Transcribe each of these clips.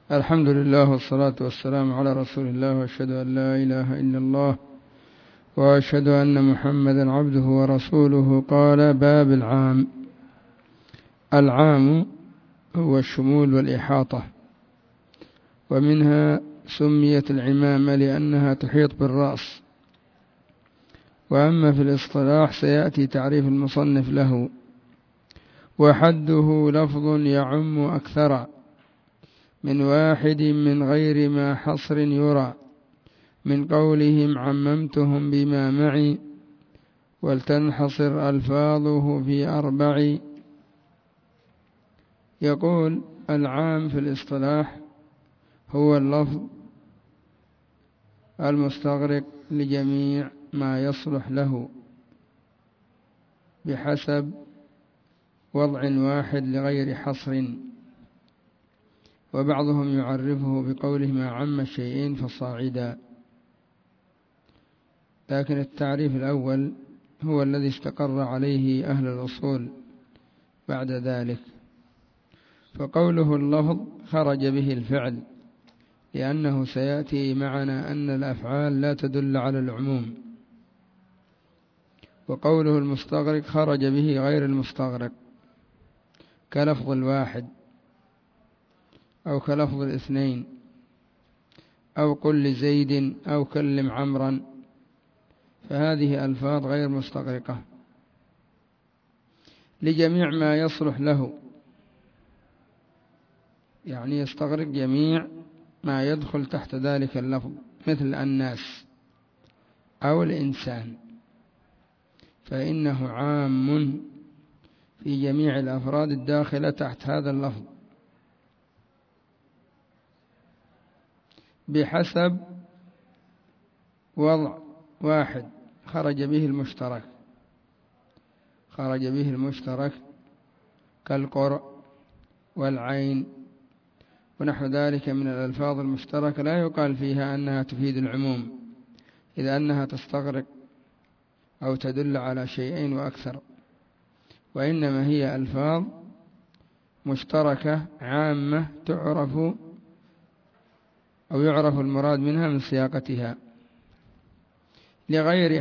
الحمد لله والصلاة والسلام على رسول الله، وأشهد أن لا إله إلا الله، وأشهد أن محمدا عبده ورسوله. قال: باب العام. العام هو الشمول والإحاطة، ومنها سميت العمامة لأنها تحيط بالرأس. وأما في الاصطلاح سيأتي تعريف المصنف له. وحده لفظ يعم أكثر من واحد من غير ما حصر يرى، من قولهم عممتهم بما معي، ولتنحصر ألفاظه في 4. يقول: العام في الاصطلاح هو اللفظ المستغرق لجميع ما يصلح له بحسب وضع واحد لغير حصر. وبعضهم يعرفه بقوله ما عم الشيئين فصاعدا، لكن التعريف الأول هو الذي استقر عليه أهل الأصول بعد ذلك. فقوله اللفظ خرج به الفعل، لأنه سيأتي معنا أن الأفعال لا تدل على العموم. وقوله المستغرق خرج به غير المستغرق، كلفظ الواحد أو كلفظ الاثنين، أو قل لزيد أو كلم عمرا، فهذه ألفاظ غير مستغرقة لجميع ما يصلح له، يعني يستغرق جميع ما يدخل تحت ذلك اللفظ، مثل الناس أو الإنسان، فإنه عام في جميع الأفراد الداخلة تحت هذا اللفظ بحسب وضع واحد خرج به المشترك كالقرء والعين ونحو ذلك من الألفاظ المشتركة، لا يقال فيها أنها تفيد العموم، إذا أنها تستغرق أو تدل على شيئين وأكثر، وإنما هي ألفاظ مشتركة عامة تعرف أو يعرف المراد منها من سياقتها لغير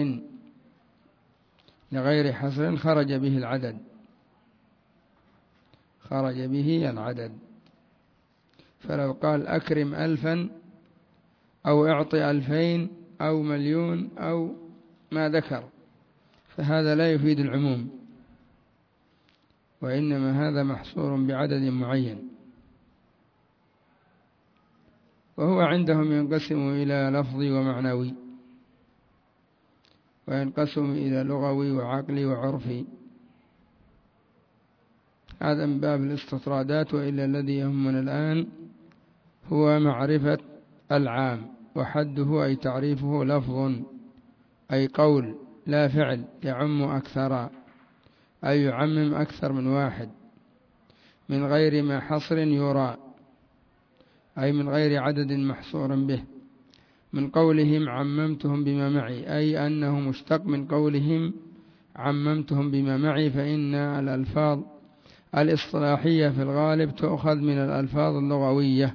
حصر خرج به العدد. فلو قال أكرم 1000 أو اعطي 2000 أو 1,000,000 أو ما ذكر، فهذا لا يفيد العموم، وإنما هذا محصور بعدد معين. وهو عندهم ينقسم إلى لفظي ومعنوي، وينقسم إلى لغوي وعقلي وعرفي. هذا من باب الاستطرادات، وإلا الذي يهمنا الآن هو معرفة العام. وحده أي تعريفه لفظ، أي قول لا فعل يعم أكثر، أي يعمم أكثر من واحد، من غير ما حصر يرى، أي من غير عدد محصور به. من قولهم عممتهم بما معي، أي أنه مشتق من قولهم عممتهم بما معي، فإن الألفاظ الاصطلاحية في الغالب تؤخذ من الألفاظ اللغوية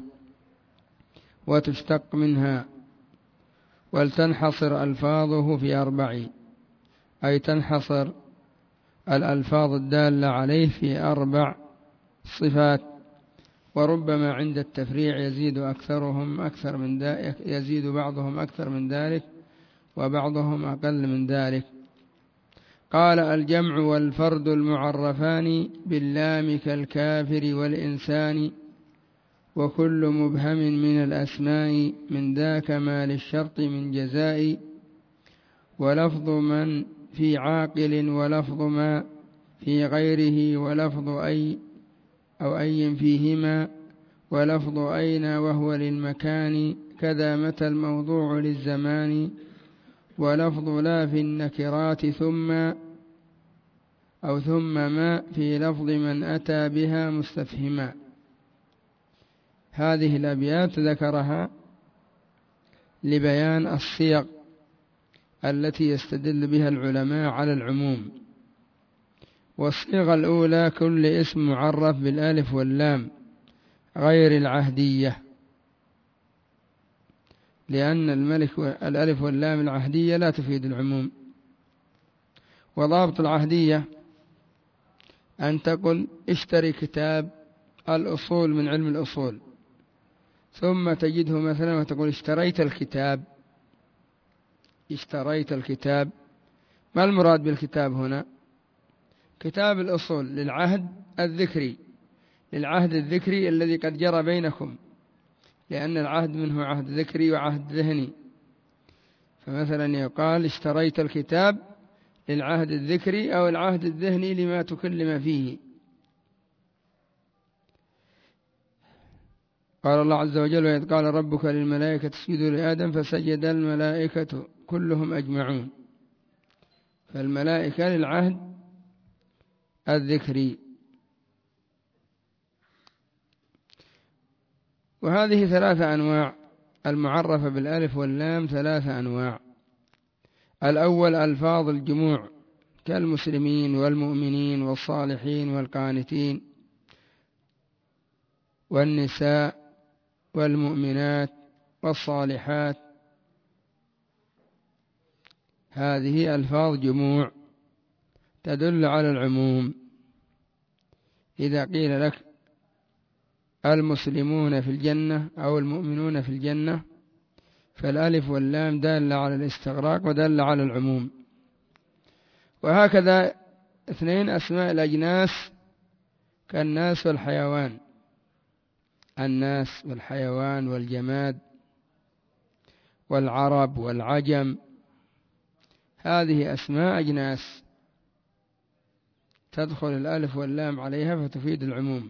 وتشتق منها. ولتنحصر ألفاظه في 4، أي تنحصر الألفاظ الدالة عليه في 4 صفات. وربما عند التفريع يزيد بعضهم أكثر من ذلك وبعضهم أقل من ذلك. قال: الجمع والفرد المعرفان باللام كالكافر والإنسان، وكل مبهم من الأسماء، من ذاك ما للشرط من جزاء. ولفظ من في عاقل، ولفظ ما في غيره، ولفظ أي أو أي فيهما، ولفظ أين وهو للمكان، كذا متى الموضوع للزمان. ولفظ لا في النكرات ثم ما في لفظ من أتى بها مستفهما. هذه الأبيات ذكرها لبيان الصيغ التي يستدل بها العلماء على العموم. والصيغة الأولى كل اسم معرف بالألف واللام، غير العهدية، لأن الألف واللام العهدية لا تفيد العموم. وضابط العهدية أن تقل اشتري كتاب الأصول من علم الأصول، ثم تجده مثلا وتقول اشتريت الكتاب. اشتريت الكتاب، ما المراد بالكتاب هنا؟ كتاب الأصول للعهد الذكري، للعهد الذكري الذي قد جرى بينكم، لأن العهد منه عهد ذكري وعهد ذهني. فمثلا يقال اشتريت الكتاب للعهد الذكري أو العهد الذهني لما تكلم فيه. قال الله عز وجل: وإذ قال ربك للملائكة اسجدوا لآدم فسجد الملائكة كلهم أجمعون. فالملائكة للعهد الذكري. وهذه 3 أنواع المعرفة بالألف واللام، 3 أنواع. الأول ألفاظ الجموع كالمسلمين والمؤمنين والصالحين والقانتين والنساء والمؤمنات والصالحات. هذه ألفاظ جموع تدل على العموم. إذا قيل لك المسلمون في الجنة أو المؤمنون في الجنة، فالألف واللام دالة على الاستغراق ودالة على العموم. وهكذا 2 أسماء الأجناس كالناس والحيوان، الناس والحيوان والجماد والعرب والعجم، هذه أسماء أجناس تدخل الألف واللام عليها فتفيد العموم.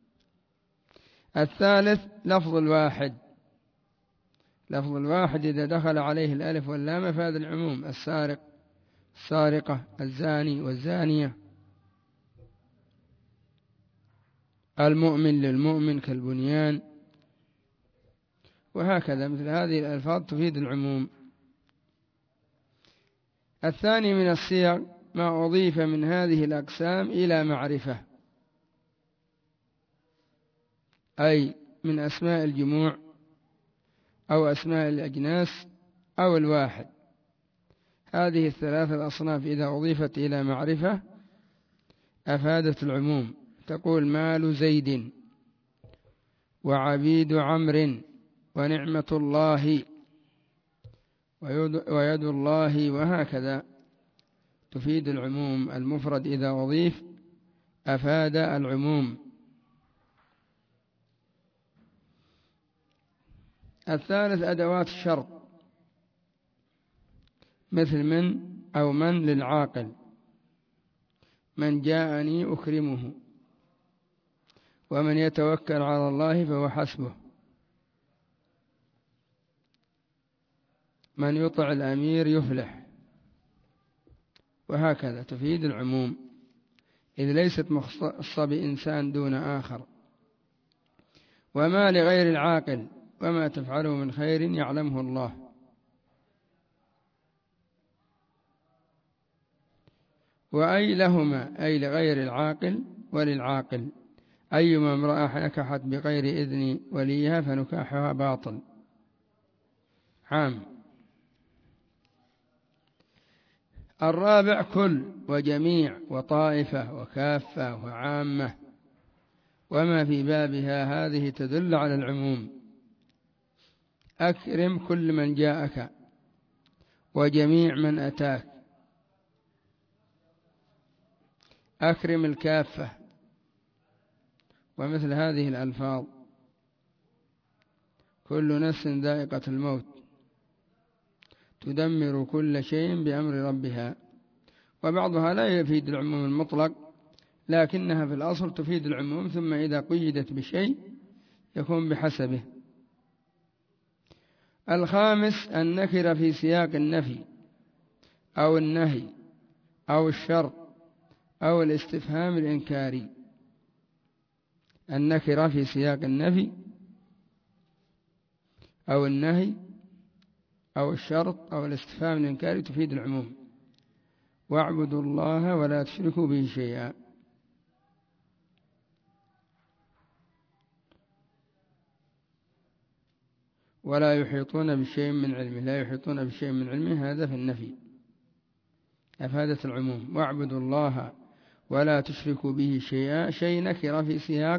الثالث لفظ الواحد. لفظ الواحد إذا دخل عليه الألف واللام أفاد العموم: السارق، السارقة، الزاني والزانية. المؤمن للمؤمن كالبنيان. وهكذا مثل هذه الألفاظ تفيد العموم. الثاني من الصيغ ما أضيف من هذه الأقسام إلى معرفة، أي من أسماء الجموع أو أسماء الأجناس أو الواحد. هذه ال3 الأصناف إذا أضيفت إلى معرفة أفادت العموم. تقول مال زيد وعبيد عمرو ونعمة الله ويد الله، وهكذا تفيد العموم. المفرد إذا أضيف أفاد العموم. الثالث أدوات الشرط، مثل من أو من للعاقل: من جاءني أكرمه، ومن يتوكل على الله فهو حسبه، من يطع الأمير يفلح. وهكذا تفيد العموم، إذ ليست مختصة بإنسان دون آخر. وما لغير العاقل: وما تفعله من خير يعلمه الله. وأي لهما، أي لغير العاقل وللعاقل: أيما امرأة نكحت بغير إذن وليها فنكاحها باطل. عام. الرابع كل وجميع وطائفة وكافة وعامة، وما في بابها هذه تدل على العموم. أكرم كل من جاءك وجميع من أتاك. أكرم الكافة، ومثل هذه الألفاظ: كل نفس ذائقة الموت، تدمر كل شيء بأمر ربها. وبعضها لا يفيد العموم المطلق، لكنها في الأصل تفيد العموم، ثم إذا قيدت بشيء يكون بحسبه. الخامس النكرة في سياق النفي أو النهي أو الشرط أو الاستفهام الإنكاري. النكرة في سياق النفي أو النهي أو الشرط أو الاستفهام الإنكاري تفيد العموم: واعبدوا الله ولا تشركوا به شيئا. ولا يحيطون بشيء من علمه، لا يحيطون بشيء من علمه، هذا في النفي، أفادت العموم. واعبدوا الله ولا تشركوا به شيئا، شيء نكرة في سياق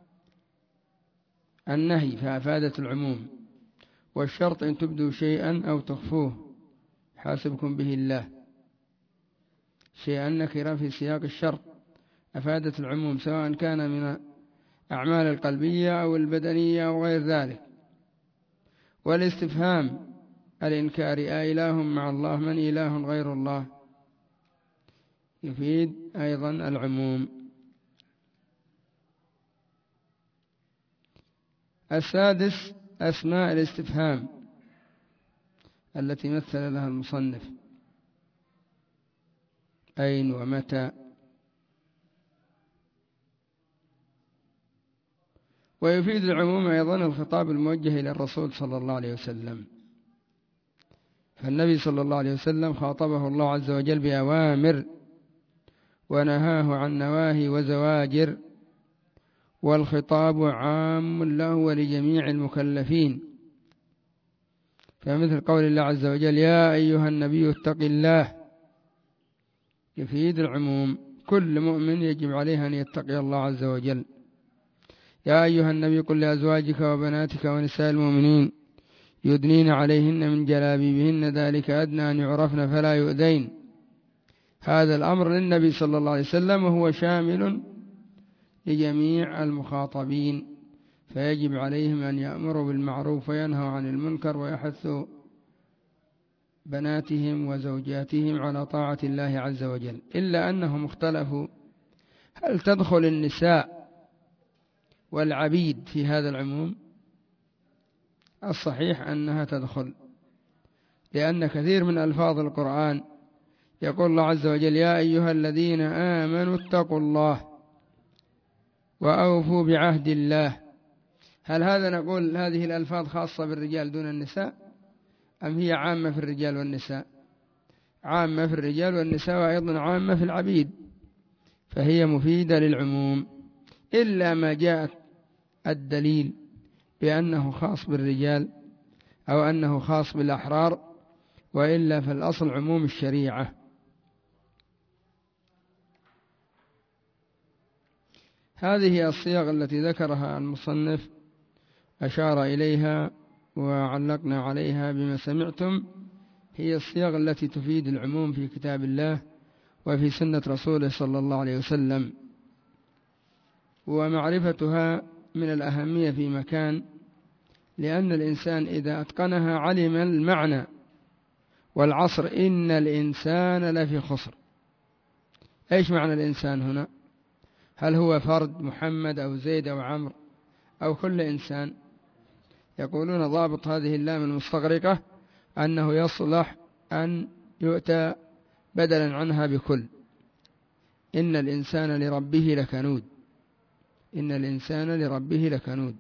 النهي فأفادت العموم. والشرط إن تبدوا شيئا أو تخفوه حاسبكم به الله، شيئا نكرة في سياق الشرط أفادت العموم، سواء كان من أعمال القلبية أو البدنية أو غير ذلك. والاستفهام الإنكار أإله مع الله، من إله غير الله، يفيد أيضا العموم. السادس أسماء الاستفهام التي مثل لها المصنف، أين ومتى. ويفيد العموم أيضا الخطاب الموجه إلى الرسول صلى الله عليه وسلم، فالنبي صلى الله عليه وسلم خاطبه الله عز وجل بأوامر ونهاه عن نواهي وزواجر، والخطاب عام له ولجميع المكلفين، فمثل قول الله عز وجل يا أيها النبي اتق الله، يفيد العموم، كل مؤمن يجب عليه أن يتقي الله عز وجل. يا أيها النبي قل لأزواجك وبناتك ونساء المؤمنين يدنين عليهن من جلابيبهن ذلك أدنى أن يعرفن فلا يؤذين. هذا الأمر للنبي صلى الله عليه وسلم وهو شامل لجميع المخاطبين، فيجب عليهم أن يأمروا بالمعروف وينهوا عن المنكر ويحثوا بناتهم وزوجاتهم على طاعة الله عز وجل. إلا أنهم اختلفوا هل تدخل النساء والعبيد في هذا العموم؟ الصحيح أنها تدخل، لأن كثير من ألفاظ القرآن يقول الله عز وجل يا أيها الذين آمنوا اتقوا الله وأوفوا بعهد الله. هل هذا نقول هذه الألفاظ خاصة بالرجال دون النساء، أم هي عامة في الرجال والنساء؟ عامة في الرجال والنساء، وأيضا عامة في العبيد، فهي مفيدة للعموم، إلا ما جاءت الدليل بأنه خاص بالرجال أو أنه خاص بالأحرار، وإلا فالأصل عموم الشريعة. هذه الصيغ التي ذكرها المصنف أشار إليها وعلقنا عليها بما سمعتم، هي الصيغ التي تفيد العموم في كتاب الله وفي سنة رسوله صلى الله عليه وسلم، ومعرفتها من الأهمية في مكان، لأن الإنسان إذا أتقنها علم المعنى. والعصر إن الإنسان لفي خسر. إيش معنى الإنسان هنا؟ هل هو فرد محمد أو زيد أو عمرو أو كل إنسان؟ يقولون ضابط هذه اللام المستغرقة أنه يصلح أن يؤتى بدلا عنها بكل. إن الإنسان لربه لكنود، إن الإنسان لربه لكنود.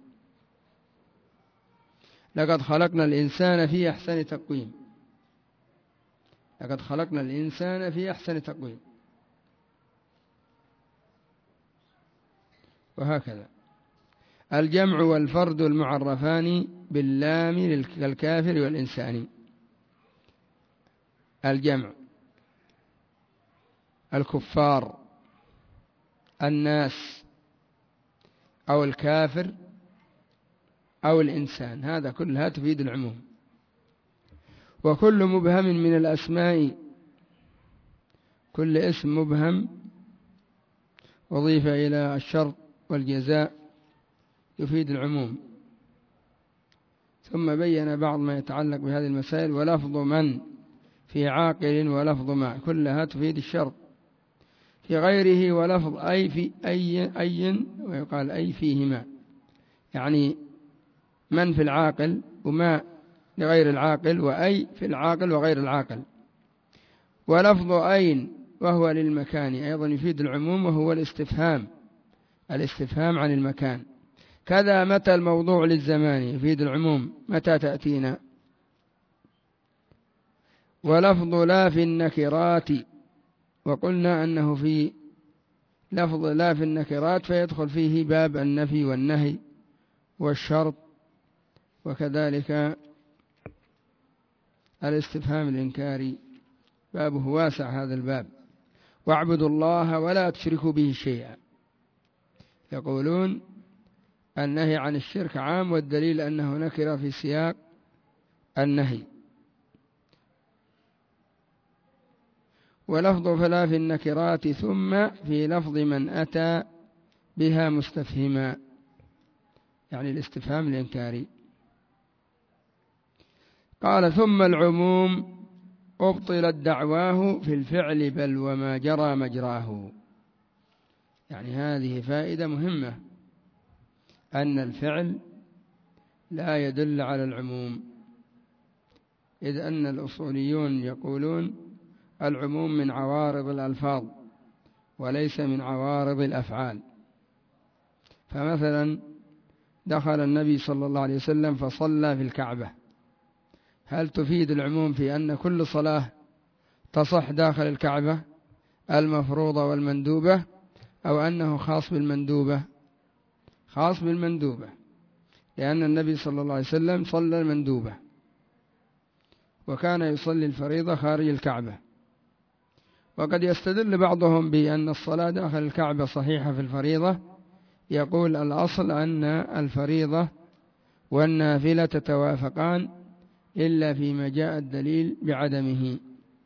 لقد خلقنا الإنسان في أحسن تقويم، لقد خلقنا الإنسان في أحسن تقويم، وهكذا. الجمع والفرد المعرفان باللام للكافر والإنسان. الجمع الكفار، الناس، أو الكافر، أو الإنسان، هذا كلها تفيد العموم. وكل مبهم من الأسماء، كل اسم مبهم أضيف إلى الشرط والجزاء يفيد العموم. ثم بين بعض ما يتعلق بهذه المسائل. ولفظ من في عاقل ولفظ ما، كلها تفيد الشرط. في غيره ولفظ أي في أي ويقال أي فيهما، يعني من في العاقل وما لغير العاقل، وأي في العاقل وغير العاقل. ولفظ أين وهو للمكان أيضا يفيد العموم، وهو الاستفهام عن المكان. كذا متى الموضوع للزمان يفيد العموم، متى تأتينا. ولفظ لا في النكرات، وقلنا أنه في لفظ لا في النكرات فيدخل فيه باب النفي والنهي والشرط وكذلك الاستفهام الإنكاري بابه واسع هذا الباب. واعبدوا الله ولا تشركوا به شيئا. يقولون النهي عن الشرك عام، والدليل أنه نكر في سياق النهي. ولفظ فلا في النكرات ثم في لفظ من أتى بها مستفهما، يعني الاستفهام الإنكاري. قال ثم العموم أبطلت دعواه في الفعل بل وما جرى مجراه. يعني هذه فائدة مهمة، أن الفعل لا يدل على العموم، إذ أن الأصوليون يقولون العموم من عوارض الألفاظ وليس من عوارض الأفعال. فمثلا دخل النبي صلى الله عليه وسلم فصلى في الكعبة، هل تفيد العموم في أن كل صلاة تصح داخل الكعبة المفروضة والمندوبة، أو أنه خاص بالمندوبة؟ خاص بالمندوبة، لأن النبي صلى الله عليه وسلم صلى المندوبة، وكان يصلي الفريضة خارج الكعبة. وقد يستدل بعضهم بأن الصلاة داخل الكعبة صحيحة في الفريضة، يقول الأصل أن الفريضة والنافلة تتوافقان إلا فيما جاء الدليل بعدمه.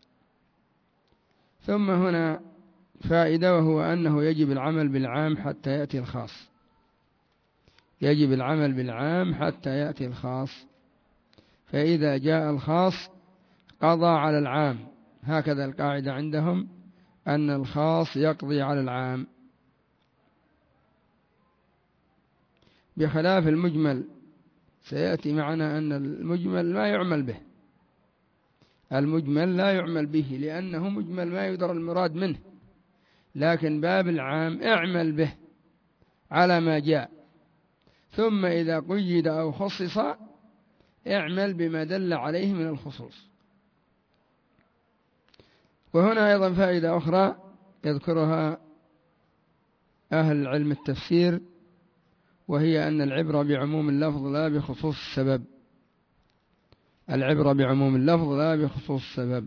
ثم هنا فائدة، وهو أنه يجب العمل بالعام حتى يأتي الخاص. يجب العمل بالعام حتى يأتي الخاص، فإذا جاء الخاص قضى على العام. هكذا القاعدة عندهم، أن الخاص يقضي على العام، بخلاف المجمل. سيأتي معنا أن المجمل ما يعمل به، المجمل لا يعمل به لأنه مجمل ما يدرى المراد منه، لكن باب العام اعمل به على ما جاء، ثم إذا قيد أو خصص اعمل بما دل عليه من الخصوص. وهنا أيضا فائدة أخرى يذكرها أهل علم التفسير، وهي أن العبرة بعموم اللفظ لا بخصوص السبب. العبرة بعموم اللفظ لا بخصوص السبب.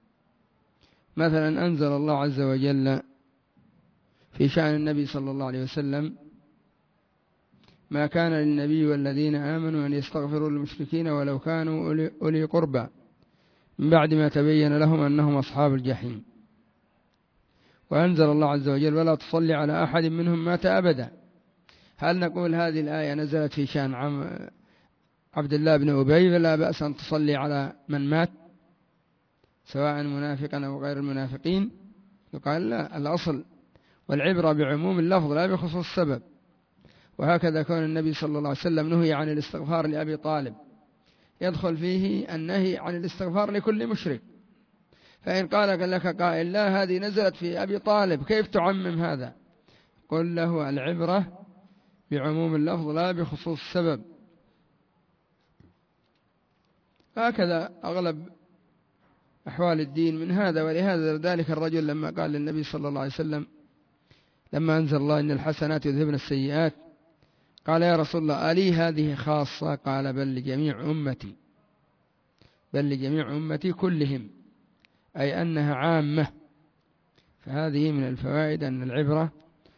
مثلا أنزل الله عز وجل في شأن النبي صلى الله عليه وسلم: ما كان للنبي والذين آمنوا أن يستغفروا للمشركين ولو كانوا أولي قربى من بعد ما تبين لهم أنهم أصحاب الجحيم. وأنزل الله عز وجل: ولا تصلي على أحد منهم مات أبدا. هل نقول هذه الآية نزلت في شأن عبد الله بن أبي فلا بأس أن تصلي على من مات سواء منافقا أو غير المنافقين؟ يقال لا، الأصل والعبرة بعموم اللفظ لا بخصوص السبب. وهكذا كون النبي صلى الله عليه وسلم نهي عن الاستغفار لأبي طالب، يدخل فيه النهي عن الاستغفار لكل مشرك. فإن قال لك قائل: لا، هذه نزلت في أبي طالب، كيف تعمم هذا؟ قل له: العبرة بعموم اللفظ لا بخصوص السبب. هكذا أغلب أحوال الدين من هذا. ولهذا ذلك الرجل لما قال للنبي صلى الله عليه وسلم لما أنزل الله: إن الحسنات يذهبن السيئات، قال: يا رسول الله، ألي هذه خاصة؟ قال: بل لجميع أمتي، بل لجميع أمتي كلهم، أي أنها عامة. فهذه من الفوائد أن العبرة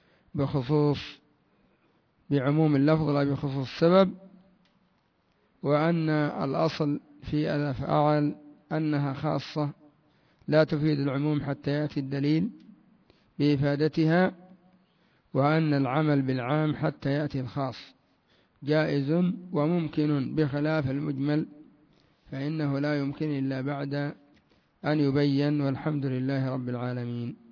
بعموم اللفظ لا بخصوص السبب، وأن الأصل في الأفعال أنها خاصة لا تفيد العموم حتى يأتي الدليل بإفادتها، وأن العمل بالعام حتى يأتي الخاص جائز وممكن، بخلاف المجمل فإنه لا يمكن إلا بعد أن يبين. والحمد لله رب العالمين.